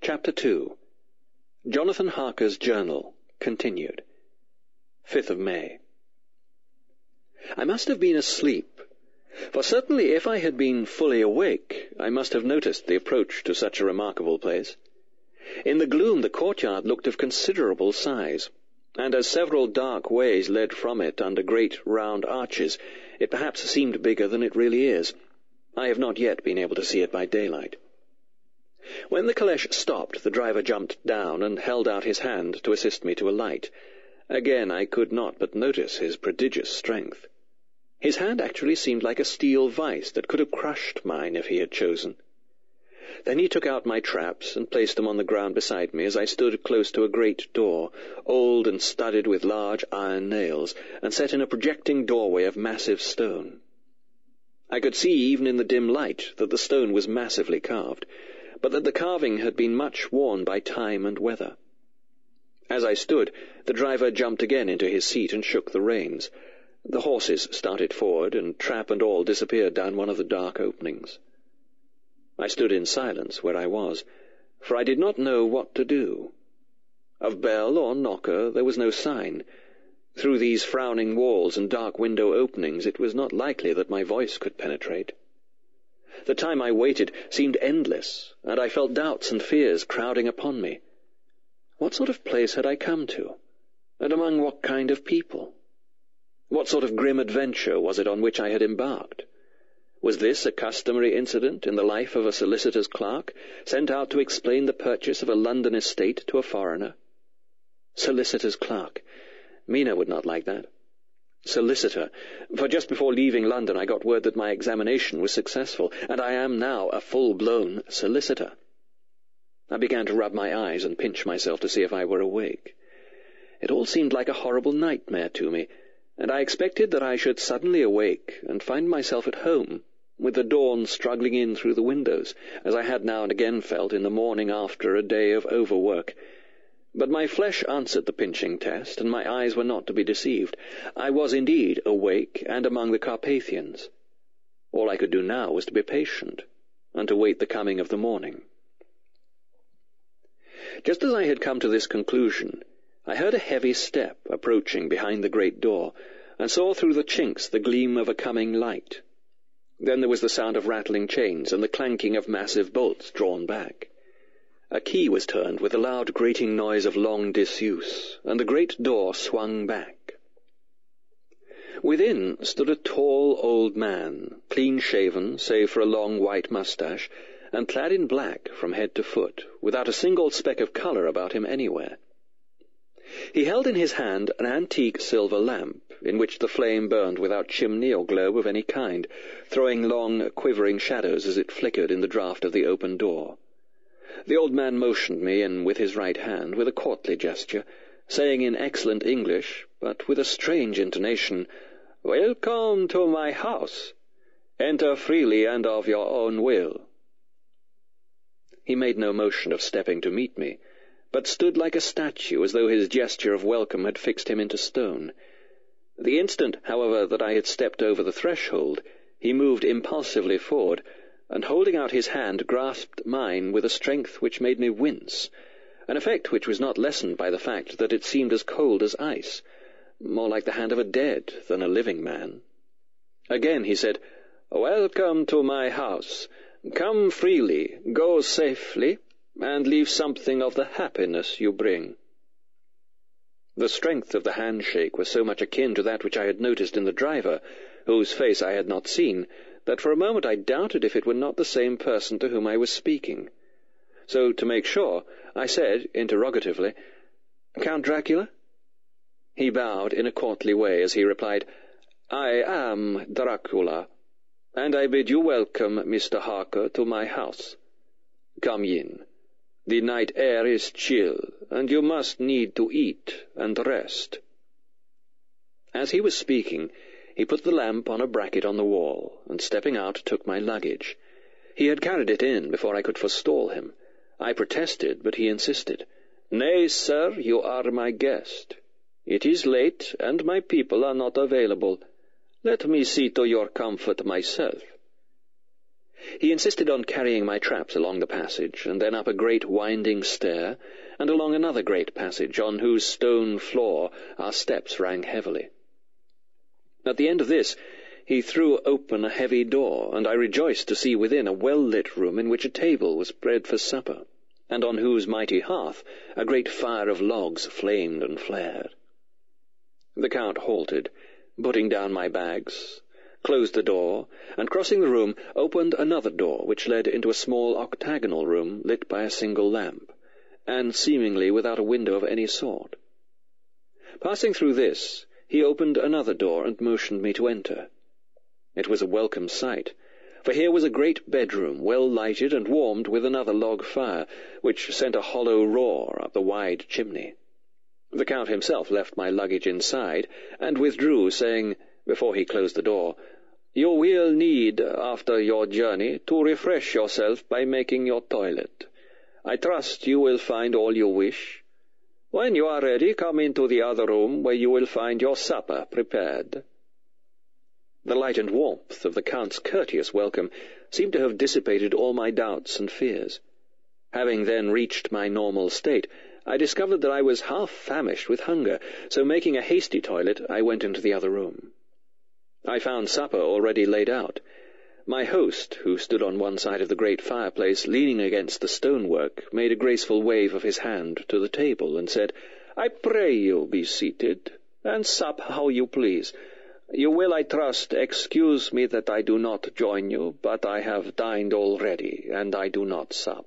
Chapter 2. Jonathan Harker's Journal, continued. 5th of May. I must have been asleep, for certainly if I had been fully awake, I must have noticed the approach to such a remarkable place. In the gloom the courtyard looked of considerable size, and as several dark ways led from it under great round arches, it perhaps seemed bigger than it really is. I have not yet been able to see it by daylight. When the caleche stopped, the driver jumped down and held out his hand to assist me to alight. Again I could not but notice his prodigious strength. His hand actually seemed like a steel vice that could have crushed mine if he had chosen. Then he took out my traps and placed them on the ground beside me as I stood close to a great door, old and studded with large iron nails, and set in a projecting doorway of massive stone. I could see even in the dim light that the stone was massively carved, but that the carving had been much worn by time and weather. As I stood, the driver jumped again into his seat and shook the reins. The horses started forward, and trap and all disappeared down one of the dark openings. I stood in silence where I was, for I did not know what to do. Of bell or knocker there was no sign. Through these frowning walls and dark window openings it was not likely that my voice could penetrate. The time I waited seemed endless, and I felt doubts and fears crowding upon me. What sort of place had I come to, and among what kind of people? What sort of grim adventure was it on which I had embarked? Was this a customary incident in the life of a solicitor's clerk, sent out to explain the purchase of a London estate to a foreigner? Solicitor's clerk. Mina would not like that. Solicitor, for just before leaving London I got word that my examination was successful, and I am now a full-blown solicitor. I began to rub my eyes and pinch myself to see if I were awake. It all seemed like a horrible nightmare to me, and I expected that I should suddenly awake and find myself at home, with the dawn struggling in through the windows, as I had now and again felt in the morning after a day of overwork. But my flesh answered the pinching test, and my eyes were not to be deceived. I was indeed awake and among the Carpathians. All I could do now was to be patient, and to wait the coming of the morning. Just as I had come to this conclusion, I heard a heavy step approaching behind the great door, and saw through the chinks the gleam of a coming light. Then there was the sound of rattling chains, and the clanking of massive bolts drawn back. A key was turned with a loud grating noise of long disuse, and the great door swung back. Within stood a tall old man, clean-shaven, save for a long white moustache, and clad in black from head to foot, without a single speck of colour about him anywhere. He held in his hand an antique silver lamp, in which the flame burned without chimney or globe of any kind, throwing long, quivering shadows as it flickered in the draught of the open door. The old man motioned me in with his right hand, with a courtly gesture, saying in excellent English, but with a strange intonation, "Welcome to my house. Enter freely and of your own will." He made no motion of stepping to meet me, but stood like a statue, as though his gesture of welcome had fixed him into stone. The instant, however, that I had stepped over the threshold, he moved impulsively forward, and holding out his hand grasped mine with a strength which made me wince, an effect which was not lessened by the fact that it seemed as cold as ice, more like the hand of a dead than a living man. Again he said, "Welcome to my house. Come freely, go safely, and leave something of the happiness you bring." The strength of the handshake was so much akin to that which I had noticed in the driver, whose face I had not seen, that for a moment I doubted if it were not the same person to whom I was speaking. So, to make sure, I said, interrogatively, "Count Dracula?" He bowed in a courtly way as he replied, "I am Dracula, and I bid you welcome, Mr. Harker, to my house. Come in. The night air is chill, and you must need to eat and rest." As he was speaking, he put the lamp on a bracket on the wall, and stepping out took my luggage. He had carried it in before I could forestall him. I protested, but he insisted. "Nay, sir, you are my guest. It is late, and my people are not available. Let me see to your comfort myself." He insisted on carrying my traps along the passage, and then up a great winding stair, and along another great passage, on whose stone floor our steps rang heavily. At the end of this, he threw open a heavy door, and I rejoiced to see within a well-lit room in which a table was spread for supper, and on whose mighty hearth a great fire of logs flamed and flared. The Count halted, putting down my bags, closed the door, and crossing the room, opened another door which led into a small octagonal room lit by a single lamp, and seemingly without a window of any sort. Passing through this, he opened another door and motioned me to enter. It was a welcome sight, for here was a great bedroom, well lighted and warmed with another log fire, which sent a hollow roar up the wide chimney. The Count himself left my luggage inside, and withdrew, saying, before he closed the door, "You will need, after your journey, to refresh yourself by making your toilet. I trust you will find all you wish. When you are ready, come into the other room, where you will find your supper prepared." The light and warmth of the Count's courteous welcome seemed to have dissipated all my doubts and fears. Having then reached my normal state, I discovered that I was half famished with hunger, so making a hasty toilet, I went into the other room. I found supper already laid out. My host, who stood on one side of the great fireplace, leaning against the stonework, made a graceful wave of his hand to the table, and said, "I pray you be seated, and sup how you please. You will, I trust, excuse me that I do not join you, but I have dined already, and I do not sup."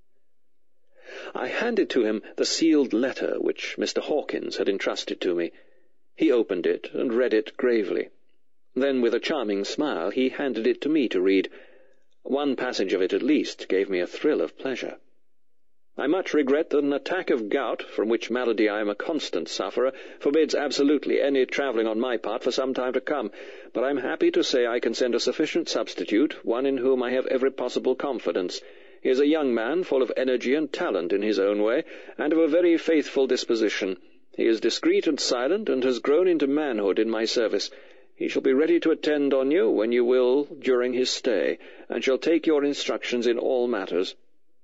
I handed to him the sealed letter which Mr. Hawkins had entrusted to me. He opened it and read it gravely. Then, with a charming smile, he handed it to me to read. One passage of it at least gave me a thrill of pleasure. "I much regret that an attack of gout, from which malady I am a constant sufferer, forbids absolutely any travelling on my part for some time to come, but I am happy to say I can send a sufficient substitute, one in whom I have every possible confidence. He is a young man, full of energy and talent in his own way, and of a very faithful disposition. He is discreet and silent, and has grown into manhood in my service. He shall be ready to attend on you when you will during his stay, and shall take your instructions in all matters."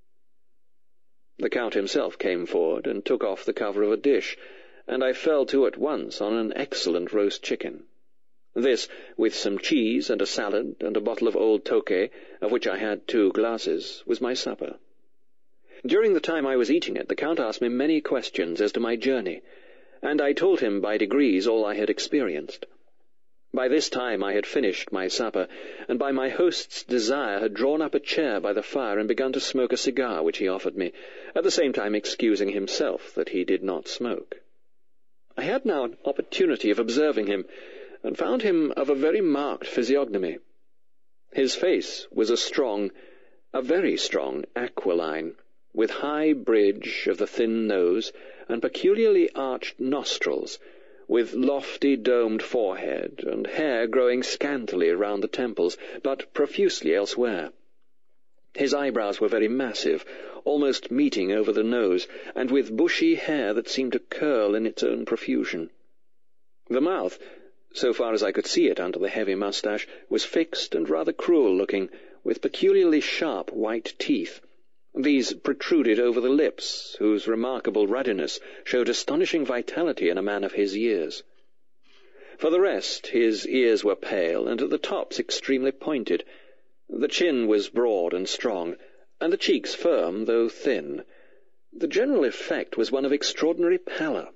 The Count himself came forward and took off the cover of a dish, and I fell to at once on an excellent roast chicken. This, with some cheese and a salad and a bottle of old Tokay, of which I had 2 glasses, was my supper. During the time I was eating it, the Count asked me many questions as to my journey, and I told him by degrees all I had experienced. By this time I had finished my supper, and by my host's desire had drawn up a chair by the fire and begun to smoke a cigar which he offered me, at the same time excusing himself that he did not smoke. I had now an opportunity of observing him, and found him of a very marked physiognomy. His face was a very strong aquiline, with high bridge of the thin nose, and peculiarly arched nostrils, with lofty domed forehead, and hair growing scantily round the temples, but profusely elsewhere. His eyebrows were very massive, almost meeting over the nose, and with bushy hair that seemed to curl in its own profusion. The mouth, so far as I could see it under the heavy moustache, was fixed and rather cruel-looking, with peculiarly sharp white teeth. These protruded over the lips, whose remarkable ruddiness showed astonishing vitality in a man of his years. For the rest, his ears were pale, and at the tops extremely pointed. The chin was broad and strong, and the cheeks firm, though thin. The general effect was one of extraordinary pallor.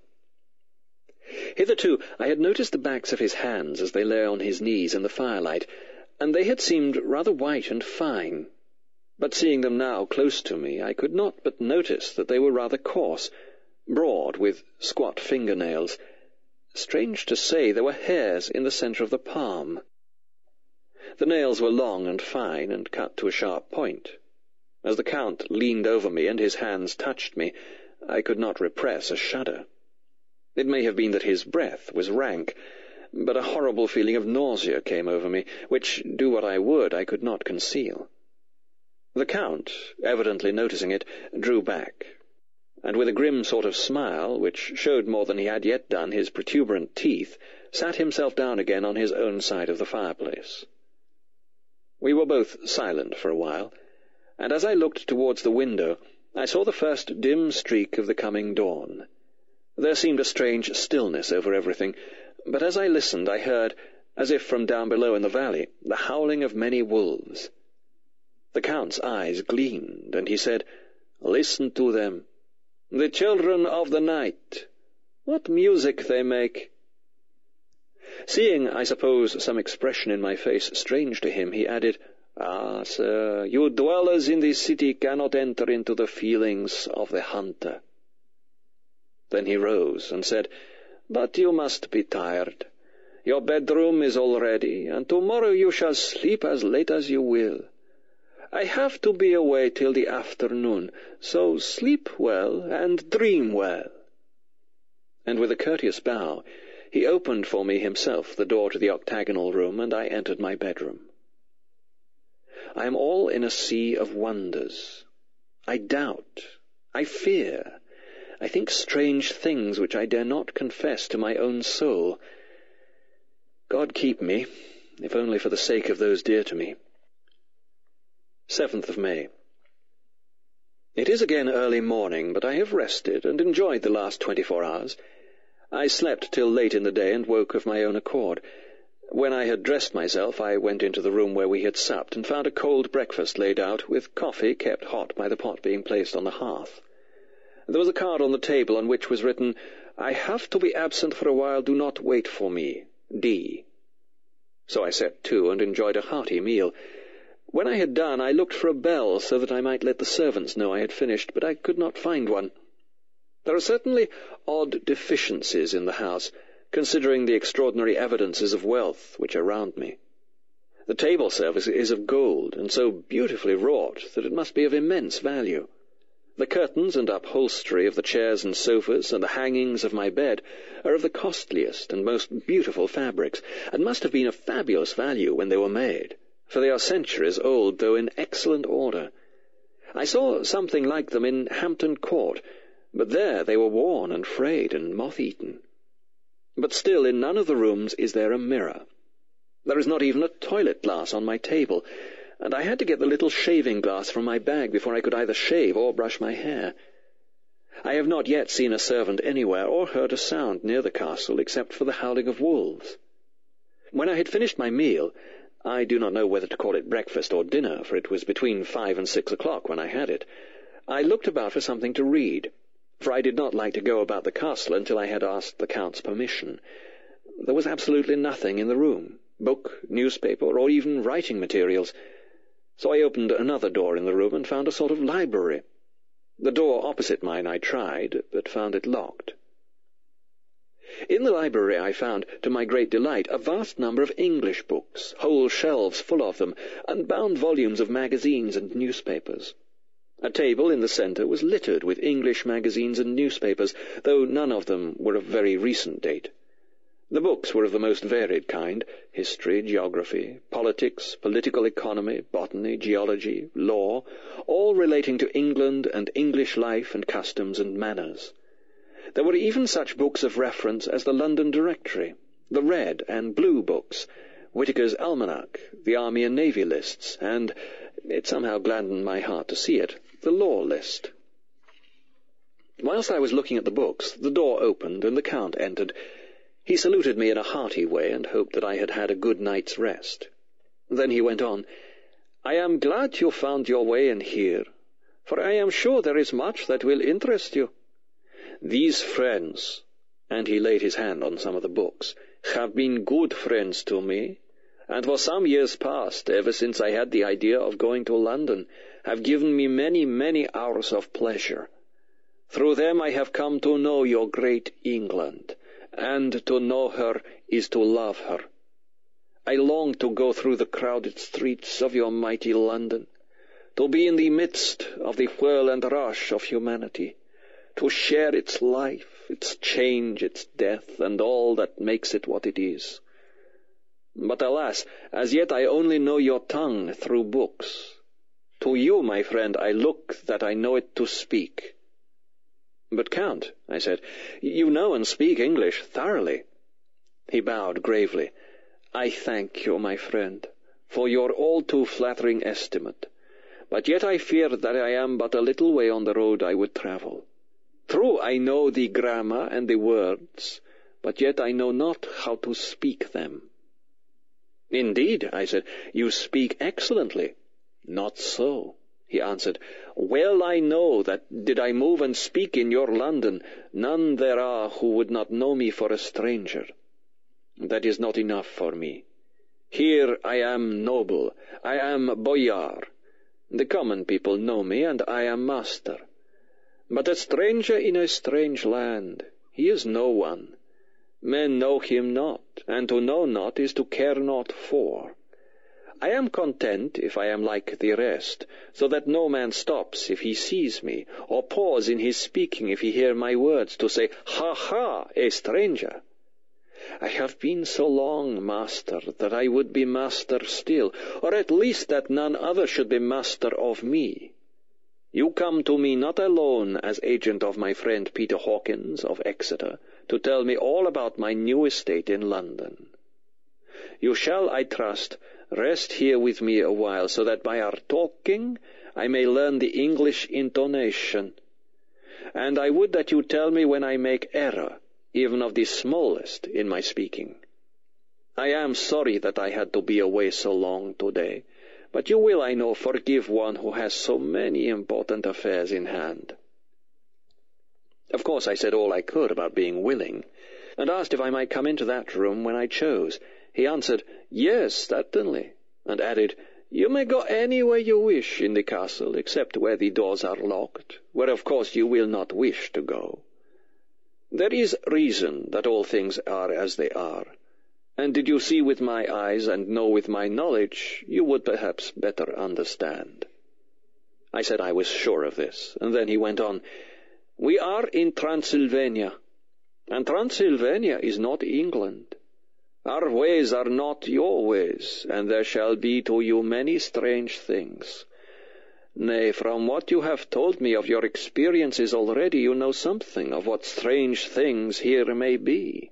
Hitherto I had noticed the backs of his hands as they lay on his knees in the firelight, and they had seemed rather white and fine. But seeing them now close to me, I could not but notice that they were rather coarse, broad, with squat fingernails. Strange to say, there were hairs in the centre of the palm. The nails were long and fine, and cut to a sharp point. As the Count leaned over me and his hands touched me, I could not repress a shudder. It may have been that his breath was rank, but a horrible feeling of nausea came over me, which, do what I would, I could not conceal. The Count, evidently noticing it, drew back, and with a grim sort of smile, which showed more than he had yet done his protuberant teeth, sat himself down again on his own side of the fireplace. We were both silent for a while, and as I looked towards the window, I saw the first dim streak of the coming dawn. There seemed a strange stillness over everything, but as I listened I heard, as if from down below in the valley, the howling of many wolves. The Count's eyes gleamed, and he said, "Listen to them. The children of the night. What music they make!" Seeing, I suppose, some expression in my face strange to him, he added, "Ah, sir, you dwellers in this city cannot enter into the feelings of the hunter." Then he rose and said, "But you must be tired. Your bedroom is all ready, and tomorrow you shall sleep as late as you will. I have to be away till the afternoon, so sleep well and dream well." And with a courteous bow, he opened for me himself the door to the octagonal room, and I entered my bedroom. I am all in a sea of wonders. I doubt. I fear. I think strange things which I dare not confess to my own soul. God keep me, if only for the sake of those dear to me. 7th of May. It is again early morning, but I have rested and enjoyed the last 24 hours. I slept till late in the day and woke of my own accord. When I had dressed myself, I went into the room where we had supped and found a cold breakfast laid out, with coffee kept hot by the pot being placed on the hearth. There was a card on the table on which was written, "I have to be absent for a while, do not wait for me, D." So I set to and enjoyed a hearty meal. When I had done, I looked for a bell so that I might let the servants know I had finished, but I could not find one. There are certainly odd deficiencies in the house, considering the extraordinary evidences of wealth which are round me. The table service is of gold, and so beautifully wrought that it must be of immense value. The curtains and upholstery of the chairs and sofas and the hangings of my bed are of the costliest and most beautiful fabrics, and must have been of fabulous value when they were made, for they are centuries old, though in excellent order. I saw something like them in Hampton Court, but there they were worn and frayed and moth-eaten. But still in none of the rooms is there a mirror. There is not even a toilet glass on my table, and I had to get the little shaving glass from my bag before I could either shave or brush my hair. I have not yet seen a servant anywhere or heard a sound near the castle except for the howling of wolves. When I had finished my meal, I do not know whether to call it breakfast or dinner, for it was between 5 and 6 o'clock when I had it, I looked about for something to read, for I did not like to go about the castle until I had asked the Count's permission. There was absolutely nothing in the room, book, newspaper, or even writing materials. So I opened another door in the room and found a sort of library. The door opposite mine I tried, but found it locked. In the library I found, to my great delight, a vast number of English books, whole shelves full of them, and bound volumes of magazines and newspapers. A table in the centre was littered with English magazines and newspapers, though none of them were of very recent date. The books were of the most varied kind: history, geography, politics, political economy, botany, geology, law, all relating to England and English life and customs and manners. There were even such books of reference as the London Directory, the Red and Blue books, Whitaker's Almanac, the Army and Navy lists, and, it somehow gladdened my heart to see it, the Law list. Whilst I was looking at the books, the door opened and the Count entered. He saluted me in a hearty way and hoped that I had had a good night's rest. Then he went on, "I am glad you found your way in here, for I am sure there is much that will interest you. These friends," and he laid his hand on some of the books, "have been good friends to me, and for some years past, ever since I had the idea of going to London, have given me many, many hours of pleasure. Through them I have come to know your great England, and to know her is to love her. I long to go through the crowded streets of your mighty London, to be in the midst of the whirl and rush of humanity, to share its life, its change, its death, and all that makes it what it is. But alas, as yet I only know your tongue through books. To you, my friend, I look that I know it to speak." "But, Count," I said, "you know and speak English thoroughly." He bowed gravely. "I thank you, my friend, for your all too flattering estimate, but yet I fear that I am but a little way on the road I would travel. True, I know the grammar and the words, but yet I know not how to speak them. Indeed, I said, you speak excellently. Not so, he answered. Well I know that did I move and speak in your London, none there are who would not know me for a stranger. That is not enough for me. Here I am noble, I am boyar. The common people know me, and I am master. But a stranger in a strange land, he is no one. Men know him not, and to know not is to care not for. I am content if I am like the rest, so that no man stops if he sees me, or pause in his speaking if he hear my words, to say, Ha ha, a stranger. I have been so long master that I would be master still, or at least that none other should be master of me. You come to me not alone as agent of my friend Peter Hawkins of Exeter, to tell me all about my new estate in London. You shall, I trust, rest here with me a while, so that by our talking I may learn the English intonation. And I would that you tell me when I make error, even of the smallest, in my speaking. I am sorry that I had to be away so long today, but you will, I know, forgive one who has so many important affairs in hand. Of course I said all I could about being willing, and asked if I might come into that room when I chose. He answered, Yes, certainly, and added, You may go anywhere you wish in the castle, except where the doors are locked, where of course you will not wish to go. There is reason that all things are as they are, and did you see with my eyes and know with my knowledge, you would perhaps better understand. I said I was sure of this, and then he went on, We are in Transylvania, and Transylvania is not England. Our ways are not your ways, and there shall be to you many strange things. Nay, from what you have told me of your experiences already, you know something of what strange things here may be.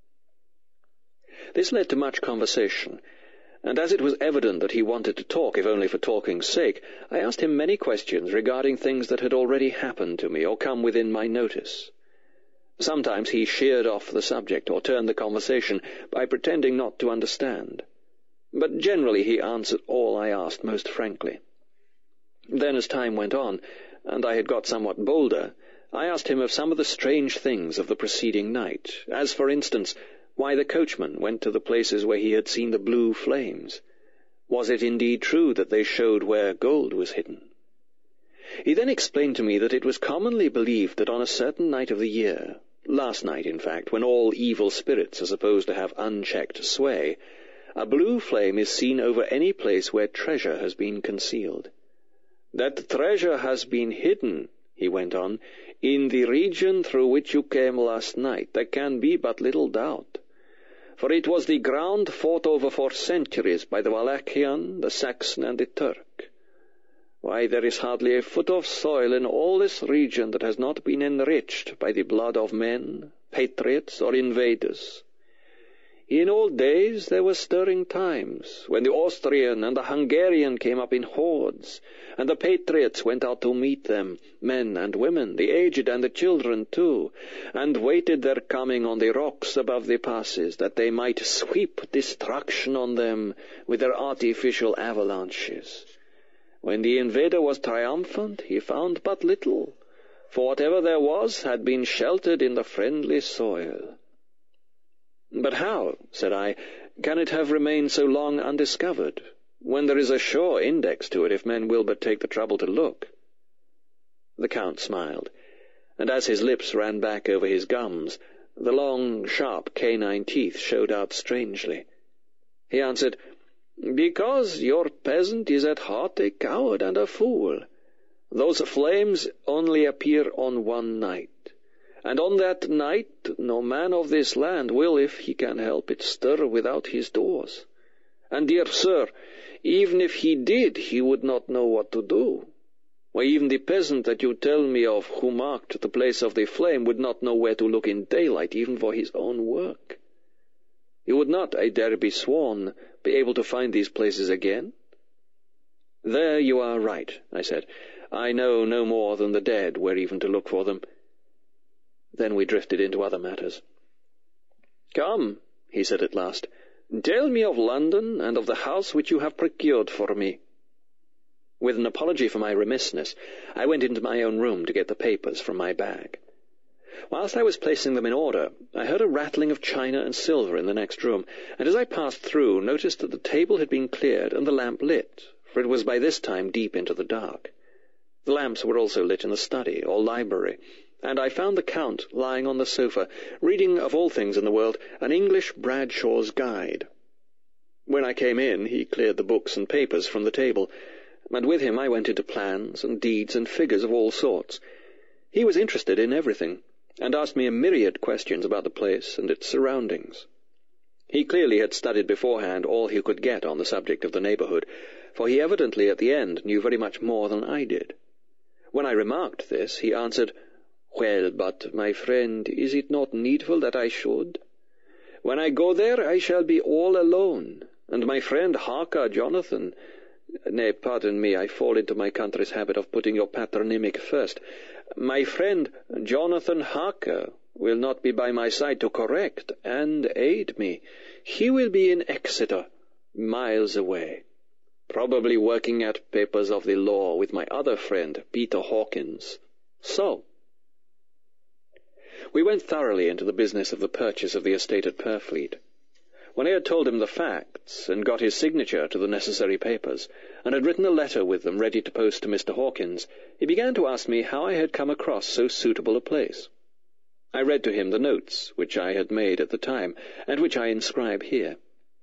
This led to much conversation, and as it was evident that he wanted to talk, if only for talking's sake, I asked him many questions regarding things that had already happened to me or come within my notice. Sometimes he sheered off the subject or turned the conversation by pretending not to understand, but generally he answered all I asked most frankly. Then, as time went on, and I had got somewhat bolder, I asked him of some of the strange things of the preceding night, as, for instance, why the coachman went to the places where he had seen the blue flames. Was it indeed true that they showed where gold was hidden? He then explained to me that it was commonly believed that on a certain night of the year, last night in fact, when all evil spirits are supposed to have unchecked sway, a blue flame is seen over any place where treasure has been concealed. That treasure has been hidden, he went on, in the region through which you came last night, there can be but little doubt. For it was the ground fought over for centuries by the Wallachian, the Saxon, and the Turk. Why, there is hardly a foot of soil in all this region that has not been enriched by the blood of men, patriots, or invaders. In old days there were stirring times, when the Austrian and the Hungarian came up in hordes, and the patriots went out to meet them, men and women, the aged and the children too, and waited their coming on the rocks above the passes, that they might sweep destruction on them with their artificial avalanches. When the invader was triumphant, he found but little, for whatever there was had been sheltered in the friendly soil. But how, said I, can it have remained so long undiscovered, when there is a sure index to it if men will but take the trouble to look? The Count smiled, and as his lips ran back over his gums, the long, sharp canine teeth showed out strangely. He answered, Because your peasant is at heart a coward and a fool. Those flames only appear on one night. And on that night no man of this land will, if he can help it, stir without his doors. And, dear sir, even if he did, he would not know what to do. Why, even the peasant that you tell me of, who marked the place of the flame, would not know where to look in daylight, even for his own work. You would not, I dare be sworn, be able to find these places again?" "There you are right," I said. "I know no more than the dead where even to look for them." Then we drifted into other matters. "Come," he said at last, "tell me of London and of the house which you have procured for me." With an apology for my remissness, I went into my own room to get the papers from my bag. Whilst I was placing them in order, I heard a rattling of china and silver in the next room, and as I passed through, noticed that the table had been cleared and the lamp lit, for it was by this time deep into the dark. The lamps were also lit in the study, or library, and I found the Count lying on the sofa, reading, of all things in the world, an English Bradshaw's Guide. When I came in, he cleared the books and papers from the table, and with him I went into plans and deeds and figures of all sorts. He was interested in everything, and asked me a myriad questions about the place and its surroundings. He clearly had studied beforehand all he could get on the subject of the neighbourhood, for he evidently at the end knew very much more than I did. When I remarked this, he answered, "Well, but, my friend, is it not needful that I should? When I go there I shall be all alone, and my friend Harker, Jonathan—nay, pardon me, I fall into my country's habit of putting your patronymic first. My friend Jonathan Harker will not be by my side to correct and aid me. He will be in Exeter, miles away, probably working at papers of the law with my other friend, Peter Hawkins. So." We went thoroughly into the business of the purchase of the estate at Purfleet. When I had told him the facts, and got his signature to the necessary papers, and had written a letter with them ready to post to Mr. Hawkins, he began to ask me how I had come across so suitable a place. I read to him the notes which I had made at the time, and which I inscribe here.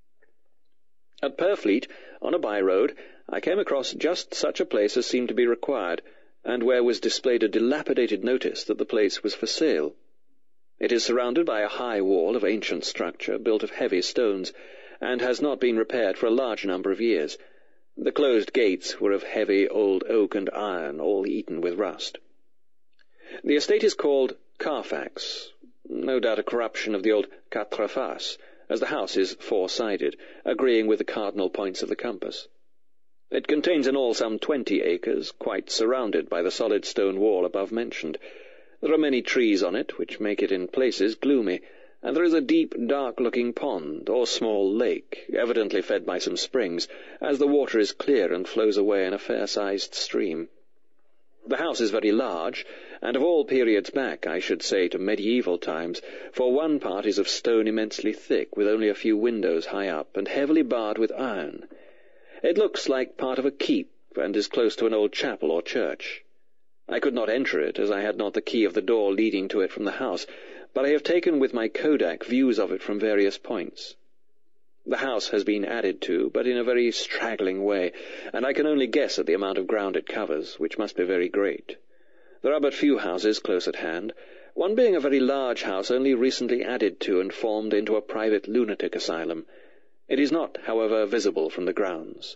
At Purfleet, on a by-road, I came across just such a place as seemed to be required, and where was displayed a dilapidated notice that the place was for sale. It is surrounded by a high wall of ancient structure, built of heavy stones, and has not been repaired for a large number of years. The closed gates were of heavy old oak and iron, all eaten with rust. The estate is called Carfax, no doubt a corruption of the old Quatre Faces, as the house is four-sided, agreeing with the cardinal points of the compass. It contains in all some 20 acres, quite surrounded by the solid stone wall above mentioned. There are many trees on it, which make it in places gloomy, and there is a deep, dark-looking pond, or small lake, evidently fed by some springs, as the water is clear and flows away in a fair-sized stream. The house is very large, and of all periods back, I should say, to medieval times, for one part is of stone immensely thick, with only a few windows high up, and heavily barred with iron. It looks like part of a keep, and is close to an old chapel or church. I could not enter it, as I had not the key of the door leading to it from the house, but I have taken with my kodak views of it from various points. The house has been added to, but in a very straggling way, and I can only guess at the amount of ground it covers, which must be very great. There are but few houses close at hand, one being a very large house only recently added to and formed into a private lunatic asylum. It is not, however, visible from the grounds.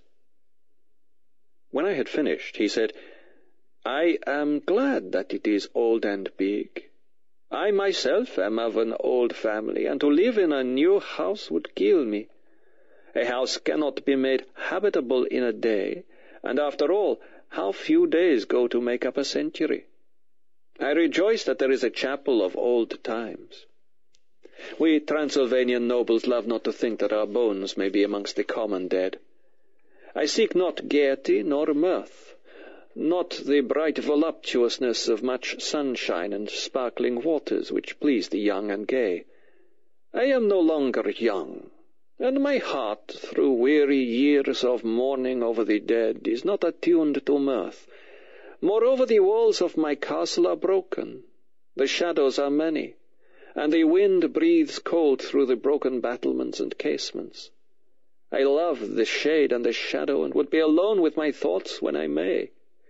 When I had finished, he said, "I am glad that it is old and big. I myself am of an old family, and to live in a new house would kill me. A house cannot be made habitable in a day, and after all, how few days go to make up a century. I rejoice that there is a chapel of old times. We Transylvanian nobles love not to think that our bones may be amongst the common dead. I seek not gaiety nor mirth, not the bright voluptuousness of much sunshine and sparkling waters which please the young and gay. I am no longer young, and my heart, through weary years of mourning over the dead, is not attuned to mirth. Moreover, the walls of my castle are broken, the shadows are many, and the wind breathes cold through the broken battlements and casements. I love the shade and the shadow, and would be alone with my thoughts when I may."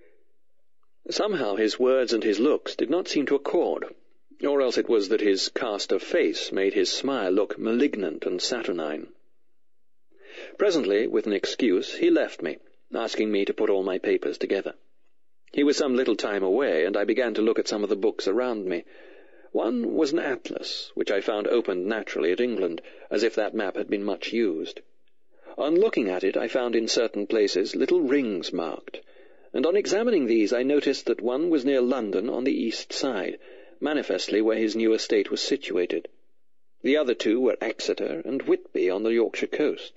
Somehow his words and his looks did not seem to accord, or else it was that his cast of face made his smile look malignant and saturnine. Presently, with an excuse, he left me, asking me to put all my papers together. He was some little time away, and I began to look at some of the books around me. One was an atlas, which I found opened naturally at England, as if that map had been much used. On looking at it, I found in certain places little rings marked, and on examining these I noticed that one was near London on the east side, manifestly where his new estate was situated. The other two were Exeter and Whitby on the Yorkshire coast.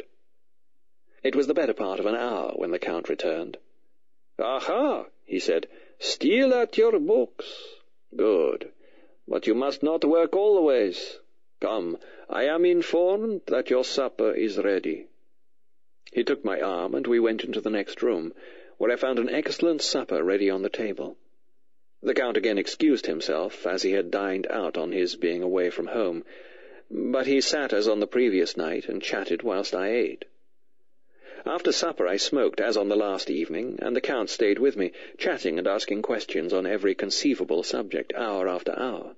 It was the better part of an hour when the Count returned. "Aha," he said, "still at your books. Good. But you must not work always. Come, I am informed that your supper is ready." He took my arm, and we went into the next room, where I found an excellent supper ready on the table. The Count again excused himself, as he had dined out on his being away from home, but he sat as on the previous night and chatted whilst I ate. After supper I smoked as on the last evening, and the Count stayed with me, chatting and asking questions on every conceivable subject, hour after hour.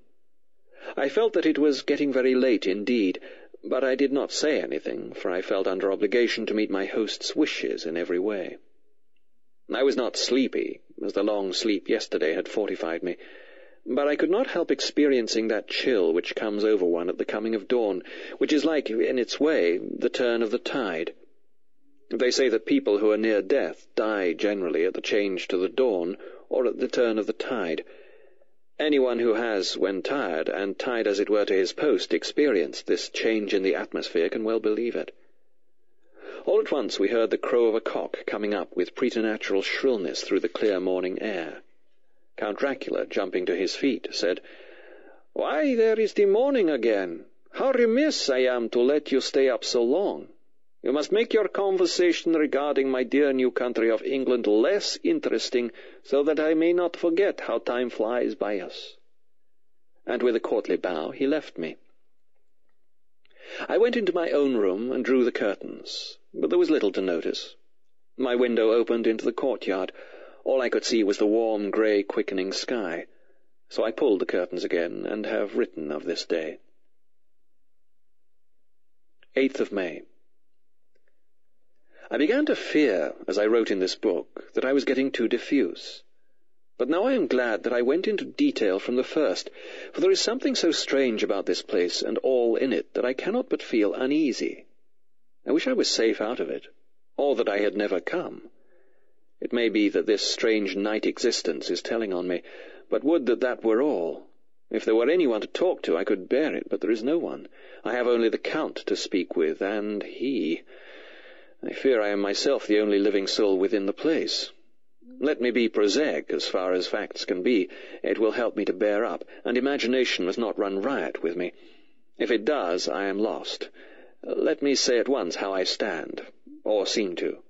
I felt that it was getting very late indeed, but I did not say anything, for I felt under obligation to meet my host's wishes in every way. I was not sleepy, as the long sleep yesterday had fortified me, but I could not help experiencing that chill which comes over one at the coming of dawn, which is like, in its way, the turn of the tide. They say that people who are near death die generally at the change to the dawn or at the turn of the tide. Anyone who has, when tired, and tied as it were to his post, experienced this change in the atmosphere can well believe it. All at once we heard the crow of a cock coming up with preternatural shrillness through the clear morning air. Count Dracula, jumping to his feet, said, "Why, there is the morning again. How remiss I am to let you stay up so long. You must make your conversation regarding my dear new country of England less interesting, so that I may not forget how time flies by us." And with a courtly bow he left me. I went into my own room and drew the curtains, but there was little to notice. My window opened into the courtyard. All I could see was the warm, grey, quickening sky, so I pulled the curtains again and have written of this day. 8th of May. I began to fear, as I wrote in this book, that I was getting too diffuse. But now I am glad that I went into detail from the first, for there is something so strange about this place and all in it that I cannot but feel uneasy. I wish I was safe out of it, or that I had never come. It may be that this strange night existence is telling on me, but would that that were all. If there were anyone to talk to, I could bear it, but there is no one. I have only the Count to speak with, and he... I fear I am myself the only living soul within the place. Let me be prosaic as far as facts can be. It will help me to bear up, and imagination must not run riot with me. If it does, I am lost. Let me say at once how I stand, or seem to.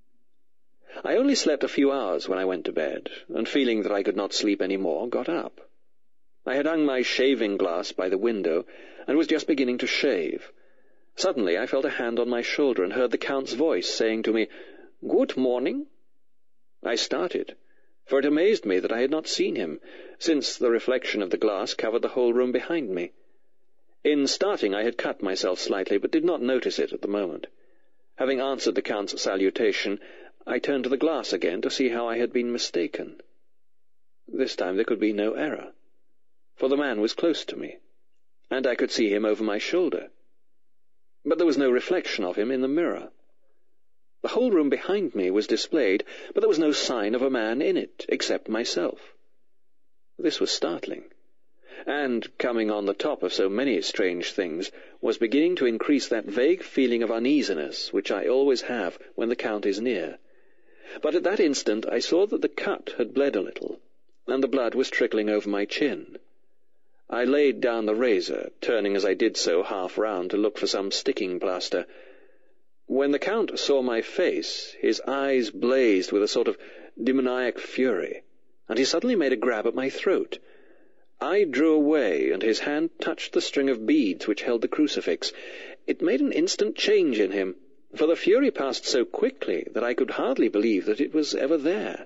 I only slept a few hours when I went to bed, and feeling that I could not sleep any more, got up. I had hung my shaving-glass by the window, and was just beginning to shave. Suddenly I felt a hand on my shoulder and heard the Count's voice saying to me, "Good morning." I started, for it amazed me that I had not seen him, since the reflection of the glass covered the whole room behind me. In starting I had cut myself slightly, but did not notice it at the moment. Having answered the Count's salutation, I turned to the glass again to see how I had been mistaken. This time there could be no error, for the man was close to me, and I could see him over my shoulder. But there was no reflection of him in the mirror. The whole room behind me was displayed, but there was no sign of a man in it, except myself. This was startling, and, coming on the top of so many strange things, was beginning to increase that vague feeling of uneasiness which I always have when the Count is near. But at that instant I saw that the cut had bled a little, and the blood was trickling over my chin. I laid down the razor, turning as I did so half round to look for some sticking plaster. When the Count saw my face, his eyes blazed with a sort of demoniac fury, and he suddenly made a grab at my throat. I drew away, and his hand touched the string of beads which held the crucifix. It made an instant change in him, for the fury passed so quickly that I could hardly believe that it was ever there.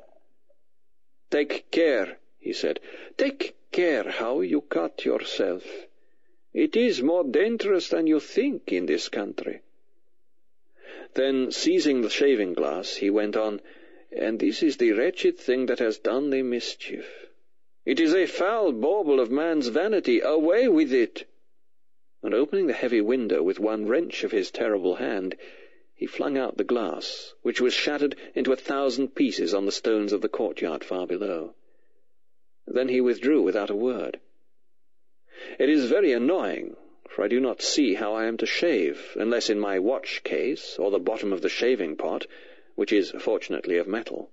"Take care," he said. "Take care how you cut yourself. It is more dangerous than you think in this country." Then, seizing the shaving-glass, he went on, "And this is the wretched thing that has done the mischief. It is a foul bauble of man's vanity. Away with it!" And opening the heavy window with one wrench of his terrible hand, he flung out the glass, which was shattered into 1,000 pieces on the stones of the courtyard far below. Then he withdrew without a word. It is very annoying, for I do not see how I am to shave, unless in my watch-case, or the bottom of the shaving-pot, which is fortunately of metal.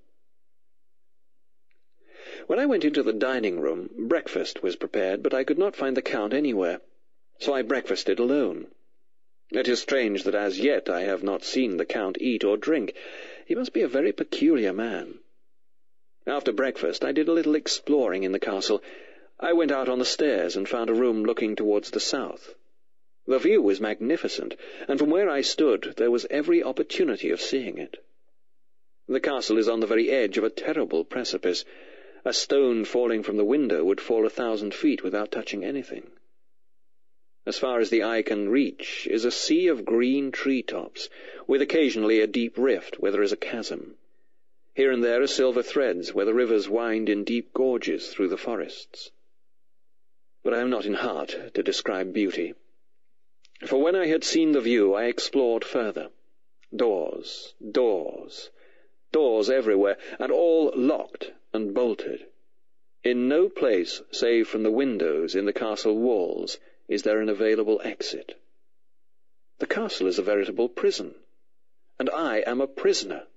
When I went into the dining-room, breakfast was prepared, but I could not find the Count anywhere, so I breakfasted alone. It is strange that as yet I have not seen the Count eat or drink. He must be a very peculiar man. After breakfast I did a little exploring in the castle. I went out on the stairs and found a room looking towards the south. The view was magnificent, and from where I stood there was every opportunity of seeing it. The castle is on the very edge of a terrible precipice. A stone falling from the window would fall 1,000 feet without touching anything. As far as the eye can reach is a sea of green tree-tops, with occasionally a deep rift where there is a chasm. Here and there are silver threads where the rivers wind in deep gorges through the forests. But I am not in heart to describe beauty. For when I had seen the view, I explored further. Doors, doors, doors everywhere, and all locked and bolted. In no place, save from the windows in the castle walls, is there an available exit. The castle is a veritable prison, and I am a prisoner.